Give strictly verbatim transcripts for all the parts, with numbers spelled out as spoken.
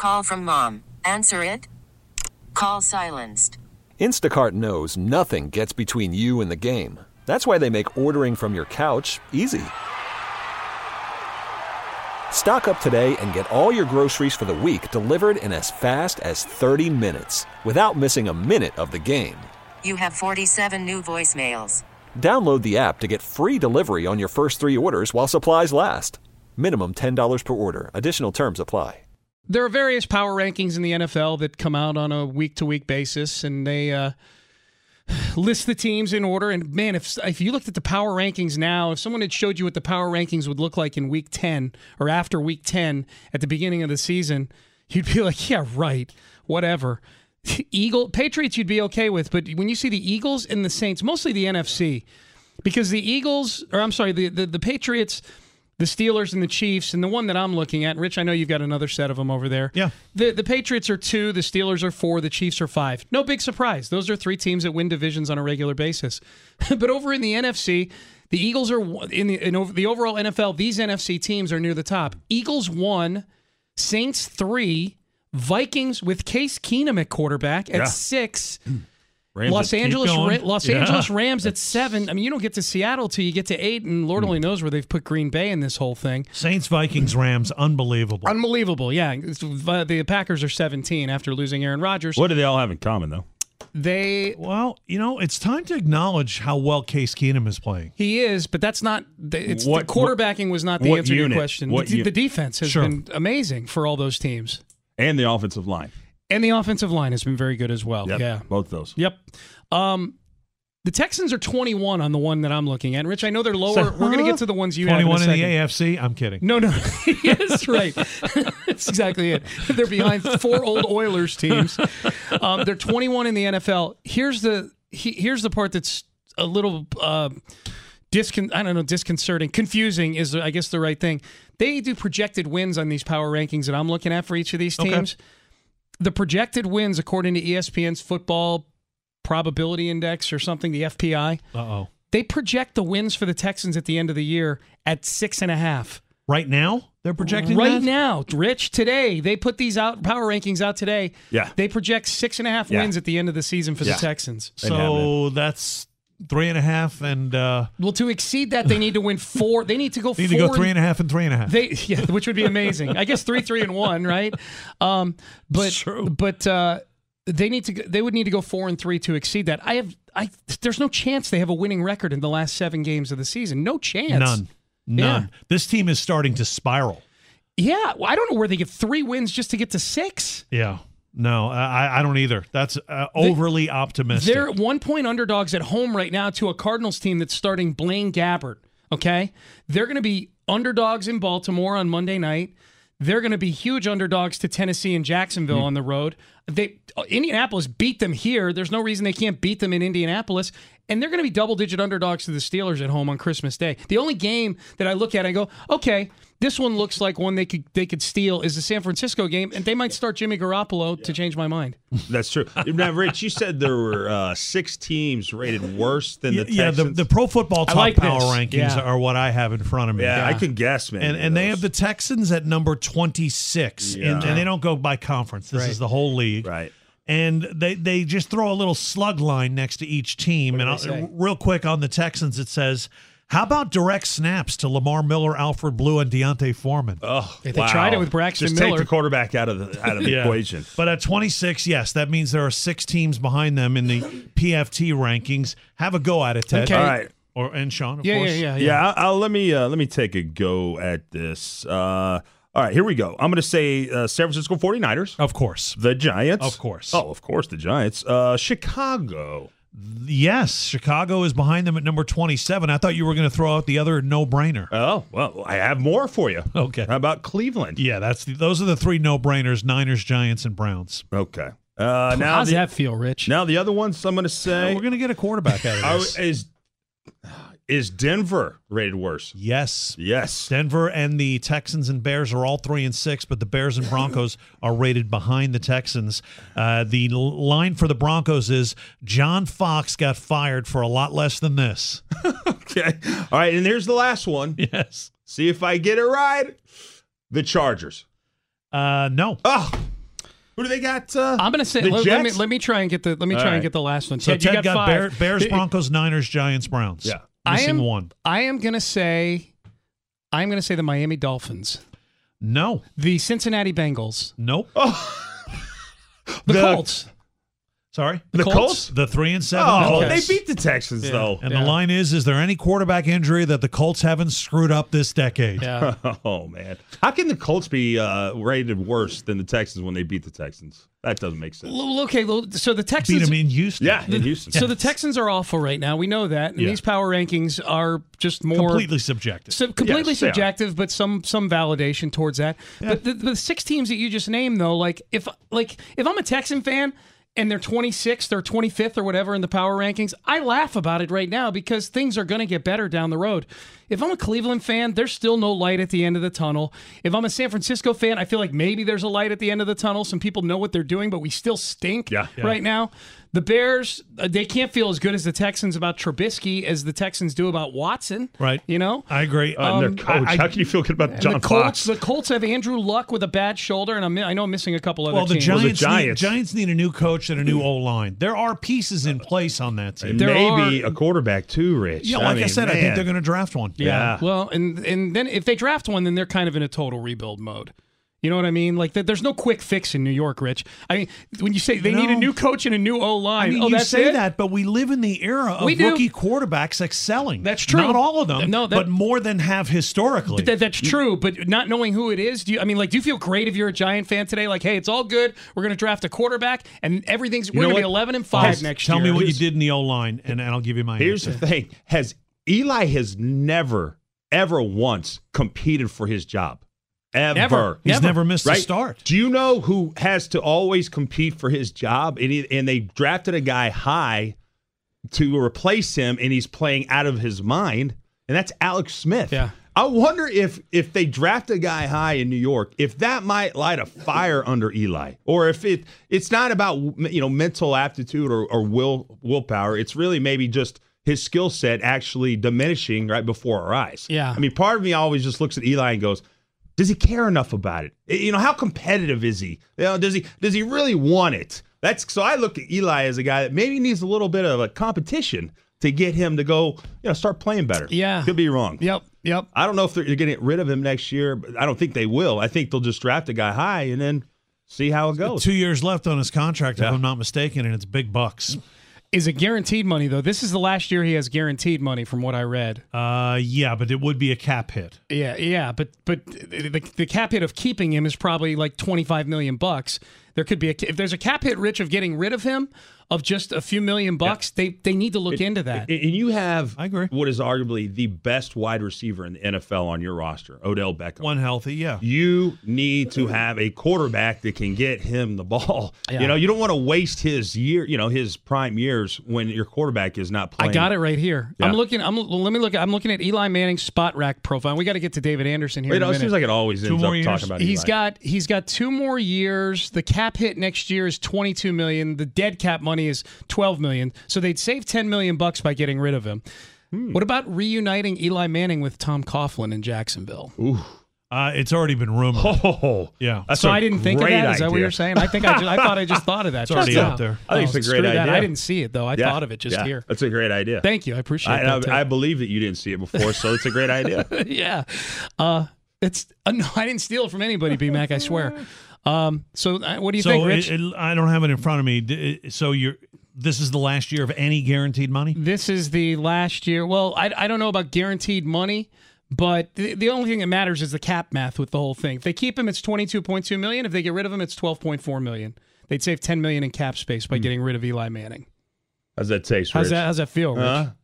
Call from mom. Answer it. Call silenced. Instacart knows nothing gets between you and the game. That's why they make ordering from your couch easy. Stock up today and get all your groceries for the week delivered in as fast as thirty minutes without missing a minute of the game. You have forty-seven new voicemails. Download the app to get free delivery on your first three orders while supplies last. Minimum ten dollars per order. Additional terms apply. There are various power rankings in the N F L that come out on a week-to-week basis, and they uh, list the teams in order. And, man, if if you looked at the power rankings now, if someone had showed you what the power rankings would look like in week ten or after week ten at the beginning of the season, you'd be like, yeah, right, whatever. Eagle Patriots you'd be okay with, but when you see the Eagles and the Saints, mostly the N F C, because the Eagles, or I'm sorry, the, the, the Patriots, the Steelers, and the Chiefs, and the one that I'm looking at, Rich, I know you've got another set of them over there. Yeah. The the Patriots are two, the Steelers are four, the Chiefs are five. No big surprise. Those are three teams that win divisions on a regular basis. But over in the N F C, the Eagles are, in the, in over, the overall N F L, these N F C teams are near the top. Eagles one, Saints three, Vikings with Case Keenum at quarterback at yeah. six. Rams Los Angeles Ra- Los yeah. Angeles Rams at seven. I mean, you don't get to Seattle till you get to eight, and Lord only knows where they've put Green Bay in this whole thing. Saints, Vikings, Rams, unbelievable. Unbelievable, yeah. It's, uh, the Packers are seventeen after losing Aaron Rodgers. What do they all have in common, though? They Well, you know, it's time to acknowledge how well Case Keenum is playing. He is, but that's not. The, it's What- the quarterbacking was not the what answer to unit? your question. What The, u- the defense has Sure. been amazing for all those teams, And the offensive line. and the offensive line has been very good as well. Yep, Yeah, both those. Yep. Um, the Texans are twenty-one on the one that I'm looking at. Rich, I know they're lower. We're going to get to the ones you have in a twenty-one in second. the A F C? I'm kidding. No, no. Yes, right. That's exactly it. They're behind four old Oilers teams. Um, they're twenty-one in the N F L. Here's the he, here's the part that's a little uh, discon I don't know, disconcerting. Confusing is, I guess, the right thing. They do projected wins on these power rankings that I'm looking at for each of these teams. Okay. The projected wins, according to E S P N's Football Probability Index or something, the F P I, Uh-oh. they project the wins for the Texans at the end of the year at six and a half. Right now? They're projecting Right that? now, Rich, today, they put these out, power rankings out today. Yeah. They project six and a half Yeah. wins at the end of the season for Yeah. the Texans. So that's three and a half, and uh, Well, to exceed that, they need to win four. They need to go need four. to go three and a half and three and a half. They, yeah, which would be amazing. I guess three, three, and one, right? Um, but It's true. but uh, they need to. They would need to go four and three to exceed that. I have. I. There's no chance they have a winning record in the last seven games of the season. No chance. None. None. Yeah. This team is starting to spiral. Yeah, well, I don't know where they get three wins just to get to six. Yeah. No, I, I don't either. That's uh, overly optimistic. They're one-point underdogs at home right now to a Cardinals team that's starting Blaine Gabbert, okay? They're going to be underdogs in Baltimore on Monday night. They're going to be huge underdogs to Tennessee and Jacksonville Mm. on the road. They Indianapolis beat them here. There's no reason they can't beat them in Indianapolis. And they're going to be double-digit underdogs to the Steelers at home on Christmas Day. The only game that I look at and go, okay, this one looks like one they could they could steal is the San Francisco game, and they might start Jimmy Garoppolo yeah. to change my mind. That's true. Now, Rich, you said there were uh, six teams rated worse than the yeah, Texans. Yeah, the, the Pro Football Top like Power this. rankings Yeah. are what I have in front of me. yeah, Yeah. I can guess, man. And, and they have the Texans at number twenty-six, Yeah. and, and they don't go by conference. This Right. is the whole league. Right. And they, they just throw a little slug line next to each team. What And do they I'll, say? real quick on the Texans, it says, how about direct snaps to Lamar Miller, Alfred Blue, and Deontay Foreman? Oh, They wow. tried it with Braxton Just Miller. take the quarterback out of the out of the Yeah. equation. But at twenty-six, yes, that means there are six teams behind them in the P F T rankings. Have a go at it, Ted. Okay. All right. Or and Sean, of Yeah, course. yeah, yeah, Yeah, yeah. I'll, I'll, let me uh, let me take a go at this. Uh, all right, here we go. I'm going to say uh, San Francisco forty-niners, Of course. the Giants. Of course. Oh, of course, the Giants. Uh, Chicago. Yes, Chicago is behind them at number twenty-seven. I thought you were going to throw out the other no-brainer. Oh, well, I have more for you. Okay. How about Cleveland? Yeah, that's the, those are the three no-brainers: Niners, Giants, and Browns. Okay. Uh, now How's the, that feel, Rich? Now the other ones I'm going to say we're going to get a quarterback out of are, this. is is Denver rated worse? Yes. Yes. Denver and the Texans and Bears are all three and six, but the Bears and Broncos are rated behind the Texans. Uh, the l- line for the Broncos is John Fox got fired for a lot less than this. Okay. All right, and here's the last one. Yes. See if I get it right. The Chargers. Uh, no. Oh, Who do they got? Uh, I'm going to say the let, let me Jets? let me try and get the let me All try right. and get the last one. So Ted, Ted you got, got five. Bear, Bears, It- Broncos, Niners, Giants, Browns. Yeah. I Missing am one. I am going to say I'm going to say the Miami Dolphins, No. the Cincinnati Bengals, Nope. the, The- Colts. Sorry. The Colts? Colts? The three and seven. Oh, Okay. they beat the Texans, though. And Yeah. the line is, is there any quarterback injury that the Colts haven't screwed up this decade? Yeah. Oh, man. How can the Colts be uh, rated worse than the Texans when they beat the Texans? That doesn't make sense. L- okay, well, so the Beat Texans them in Houston. Yeah, in Houston. So the Texans are awful right now. We know that. And Yeah. these power rankings are just more Completely subjective. So completely Yes, they are. subjective, but some some validation towards that. But the, the six teams that you just named, though, like if like if I'm a Texan fan and they're twenty-sixth or twenty-fifth or whatever in the power rankings, I laugh about it right now because things are going to get better down the road. If I'm a Cleveland fan, there's still no light at the end of the tunnel. If I'm a San Francisco fan, I feel like maybe there's a light at the end of the tunnel. Some people know what they're doing, but we still stink Yeah. Yeah. right now. The Bears, uh, they can't feel as good as the Texans about Trubisky as the Texans do about Watson. Right. You know? I agree. Uh, their Um, coach. I- How can you feel good about And John the Colts, Fox? the Colts have Andrew Luck with a bad shoulder, and I'm, I know I'm missing a couple other well, the teams. Well, the Giants, Giants. Need, Giants need a new coach and a new O-line. There are pieces in place on that team. And there maybe are- a quarterback, too, Rich. Yeah, like I, mean, said, I think man. they're going to draft one. Yeah. Well, and and then if they draft one, then they're kind of in a total rebuild mode. You know what I mean? Like, th- there's no quick fix in New York, Rich. I mean, when you say they You need a know, new coach and a new O I line, mean, oh, you that's say it? that, but we live in the era of We do. rookie quarterbacks excelling. That's true. Not all of them, No, that- but more than have historically. That, that's true, but not knowing who it is, do you? I mean, like, do you feel great if you're a Giant fan today? Like, hey, it's all good. We're going to draft a quarterback, and everything's we're know going to be what? eleven and five Has- next Tell year. me what you Here's- did in the O-line, and, and I'll give you my Here's answer. the thing. Has Eli has never, ever once competed for his job. Ever. Never. He's Never. never missed Right? a start. Do you know who has to always compete for his job? And, he, and they drafted a guy high to replace him, and he's playing out of his mind, and that's Alex Smith. Yeah. I wonder if if they draft a guy high in New York, if that might light a fire under Eli, or if it it's not about you know mental aptitude or, or will willpower. It's really maybe just his skill set actually diminishing right before our eyes. Yeah. I mean, part of me always just looks at Eli and goes, does he care enough about it? You know, how competitive is he? You know, does he does he really want it? That's so I look at Eli as a guy that maybe needs a little bit of a competition to get him to go, you know, start playing better. Yeah. Could be wrong. Yep, yep. I don't know if they're going to get rid of him next year, but I don't think they will. I think they'll just draft a guy high and then see how it goes. Two years left on his contract, if Yeah. I'm not mistaken, and it's big bucks. Is it guaranteed money, though? This is the last year he has guaranteed money from what I read. Uh, yeah, but it would be a cap hit. Yeah, yeah, but but the, the cap hit of keeping him is probably like twenty-five million bucks. There could be a if there's a cap hit, Rich, of getting rid of him of just a few million bucks. They they need to look into that. And you have I agree. what is arguably the best wide receiver in the N F L on your roster, Odell Beckham. One healthy, yeah. You need to have a quarterback that can get him the ball. Yeah. You know, you don't want to waste his year, you know, his prime years when your quarterback is not playing. I got it right here. Yeah. I'm looking. I'm let me look. I'm looking at Eli Manning's spot rack profile. We got to get to David Anderson here. You in know, a it minute. seems like it always Two ends more up years? talking about He's Eli. got he's got two more years. The cap hit next year is twenty-two million. The dead cap money is twelve million. So they'd save ten million bucks by getting rid of him. Hmm. What about reuniting Eli Manning with Tom Coughlin in Jacksonville? Ooh. Uh, it's already been rumored. Oh, Yeah. that's so I I didn't think of great that. Is that what idea. you're saying? I think I just, I thought I just thought of that. It's already just out now. there. I think Oh, it's a great screw that. idea. I didn't see it though. I Yeah. thought of it just yeah. here. That's a great idea. Thank you. I appreciate I, that. I, I too. believe that you didn't see it before, so it's a great idea. yeah. Uh, it's uh, no, I didn't steal it from anybody, B Mac. I swear. Um, so uh, what do you So think, Rich? it, it, I don't have it in front of me. D- it- So you're this is the last year of any guaranteed money? This is the last year. Well, I, I don't know about guaranteed money, but the, the only thing that matters is the cap math with the whole thing. If they keep him, it's twenty-two point two million. If they get rid of him, it's twelve point four million. They'd save ten million in cap space by getting rid of Eli Manning. How's that taste, How's Rich? that? How's that feel, Rich? Huh?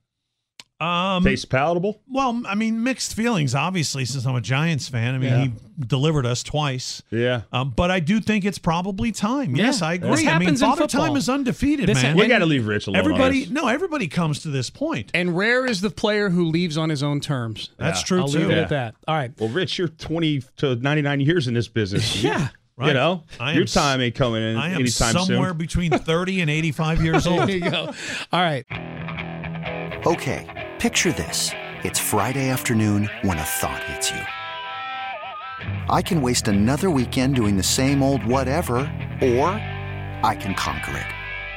Um, Tastes palatable? well, I mean, mixed feelings, obviously, since I'm a Giants fan. I mean, Yeah. he delivered us twice. Yeah. Um, but I do think it's probably time. Yeah. Yes, I agree. This I mean, happens in Father football. Time is undefeated, This- man. We and- got to leave Rich alone. on Everybody, this. no, everybody comes to this point. And rare is the player who leaves on his own terms. That's Yeah. true, I'll too. leave it Yeah. at that. All right. Well, Rich, you're twenty to ninety-nine years in this business. Yeah. Right. You know, I your am time ain't coming in I am anytime somewhere soon. between thirty and eighty-five years There old. you go. All right. Okay, picture this. It's Friday afternoon when a thought hits you. I can waste another weekend doing the same old whatever, Or I can conquer it.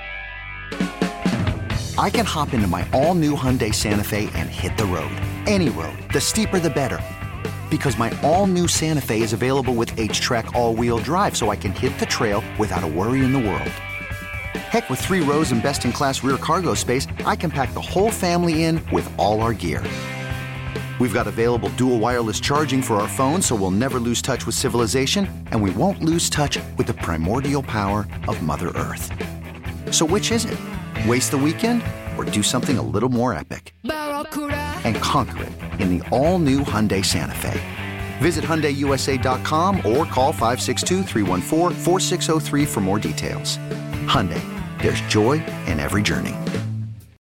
I can hop into my all-new Hyundai Santa Fe and hit the road. Any road. The steeper, the better. Because my all-new Santa Fe is available with H-Track all-wheel drive, so I can hit the trail without a worry in the world. Heck, with three rows and best-in-class rear cargo space, I can pack the whole family in with all our gear. We've got available dual wireless charging for our phones, so we'll never lose touch with civilization, and we won't lose touch with the primordial power of Mother Earth. So which is it? Waste the weekend or do something a little more epic? And conquer it in the all-new Hyundai Santa Fe. Visit Hyundai U S A dot com or call five six two, three one four, four six zero three for more details. Hyundai, there's joy in every journey.